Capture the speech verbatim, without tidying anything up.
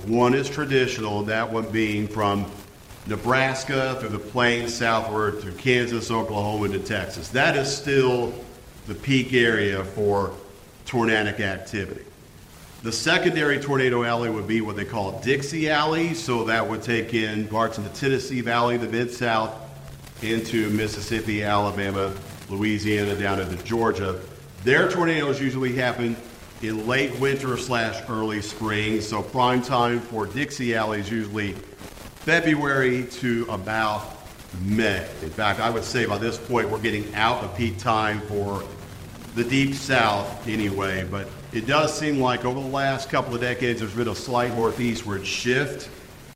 One is traditional, that one being from Nebraska through the plains southward to Kansas, Oklahoma, to Texas. That is still the peak area for tornadic activity. The secondary tornado alley would be what they call Dixie Alley, so that would take in parts of the Tennessee Valley, the Mid-South, into Mississippi, Alabama, Louisiana, down into Georgia. Their tornadoes usually happen in late winter slash early spring, so prime time for Dixie Alley is usually February to about May. In fact, I would say by this point we're getting out of peak time for the Deep South anyway, but it does seem like over the last couple of decades there's been a slight northeastward shift